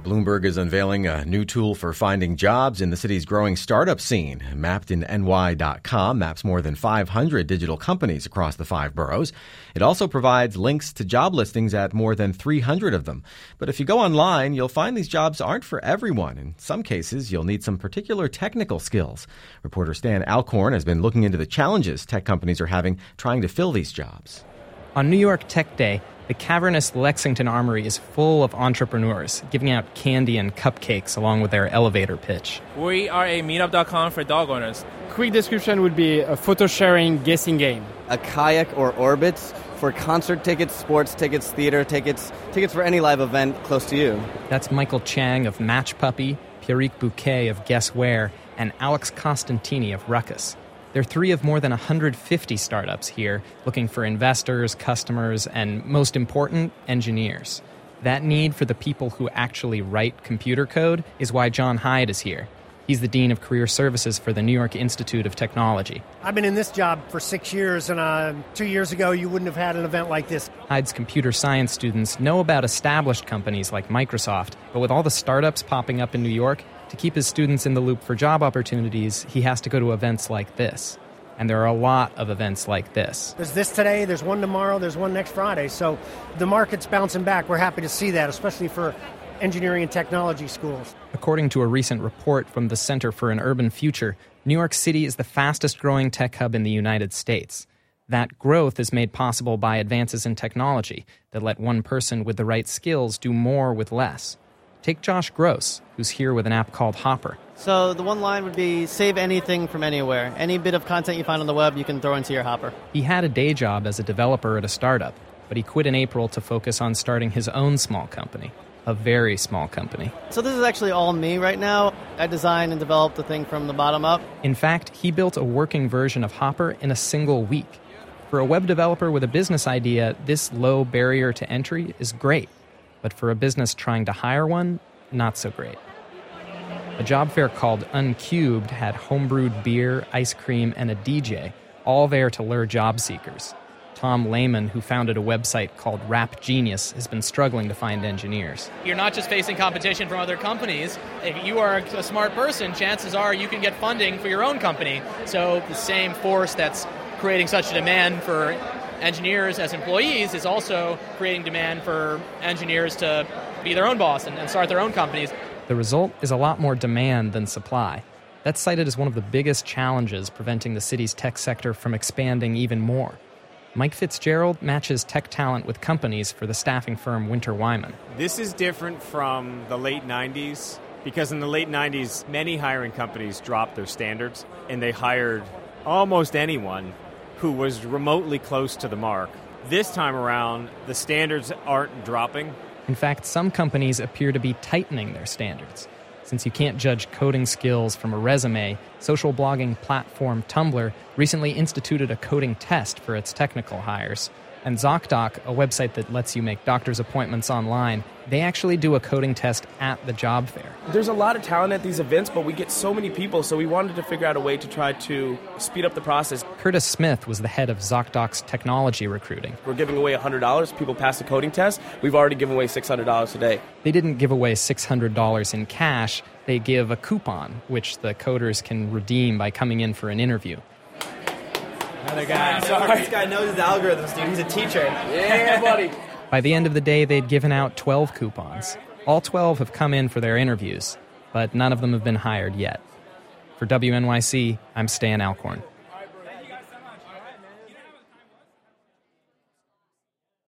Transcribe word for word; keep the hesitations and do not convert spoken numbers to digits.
Bloomberg is unveiling a new tool for finding jobs in the city's growing startup scene. Mapped in N Y dot com maps more than five hundred digital companies across the five boroughs. It also provides links to job listings at more than three hundred of them. But if you go online, you'll find these jobs aren't for everyone. In some cases, you'll need some particular technical skills. Reporter Stan Alcorn has been looking into the challenges tech companies are having trying to fill these jobs. On New York Tech Day, the cavernous Lexington Armory is full of entrepreneurs giving out candy and cupcakes along with their elevator pitch. We are a meetup dot com for dog owners. Quick description would be a photo sharing guessing game. A kayak or orbits for concert tickets, sports tickets, theater tickets, tickets for any live event close to you. That's Michael Chang of Match Puppy, Pierrick Bouquet of Guess Where, and Alex Costantini of Ruckus. They're three of more than one hundred fifty startups here looking for investors, customers, and, most important, engineers. That need for the people who actually write computer code is why John Hyde is here. He's the Dean of Career Services for the New York Institute of Technology. I've been in this job for six years, and uh, two years ago you wouldn't have had an event like this. Hyde's computer science students know about established companies like Microsoft, but with all the startups popping up in New York, to keep his students in the loop for job opportunities, he has to go to events like this. And there are a lot of events like this. There's this today, there's one tomorrow, there's one next Friday. So the market's bouncing back. We're happy to see that, especially for engineering and technology schools. According to a recent report from the Center for an Urban Future, New York City is the fastest growing tech hub in the United States. That growth is made possible by advances in technology that let one person with the right skills do more with less. Take Josh Gross, who's here with an app called Hopper. So the one line would be save anything from anywhere. Any bit of content you find on the web, you can throw into your Hopper. He had a day job as a developer at a startup, but he quit in April to focus on starting his own small company, a very small company. So this is actually all me right now. I designed and developed the thing from the bottom up. In fact, he built a working version of Hopper in a single week. For a web developer with a business idea, this low barrier to entry is great. But for a business trying to hire one, not so great. A job fair called Uncubed had homebrewed beer, ice cream, and a D J, all there to lure job seekers. Tom Lehman, who founded a website called Rap Genius, has been struggling to find engineers. You're not just facing competition from other companies. If you are a smart person, chances are you can get funding for your own company. So the same force that's creating such a demand for engineers as employees is also creating demand for engineers to be their own boss and, and start their own companies. The result is a lot more demand than supply. That's cited as one of the biggest challenges preventing the city's tech sector from expanding even more. Mike Fitzgerald matches tech talent with companies for the staffing firm Winter Wyman. This is different from the late nineties because in the late nineties, many hiring companies dropped their standards and they hired almost anyone who was remotely close to the mark. This time around, the standards aren't dropping. In fact, some companies appear to be tightening their standards. Since you can't judge coding skills from a resume, social blogging platform Tumblr recently instituted a coding test for its technical hires. And ZocDoc, a website that lets you make doctor's appointments online, they actually do a coding test at the job fair. There's a lot of talent at these events, but we get so many people, so we wanted to figure out a way to try to speed up the process. Curtis Smith was the head of ZocDoc's technology recruiting. We're giving away one hundred dollars. People pass the coding test. We've already given away six hundred dollars today. They didn't give away six hundred dollars in cash. They give a coupon, which the coders can redeem by coming in for an interview. Another guy. Sorry. This guy knows his algorithms, dude. He's a teacher. Yeah, buddy. By the end of the day, they'd given out twelve coupons. All twelve have come in for their interviews, but none of them have been hired yet. For W N Y C, I'm Stan Alcorn.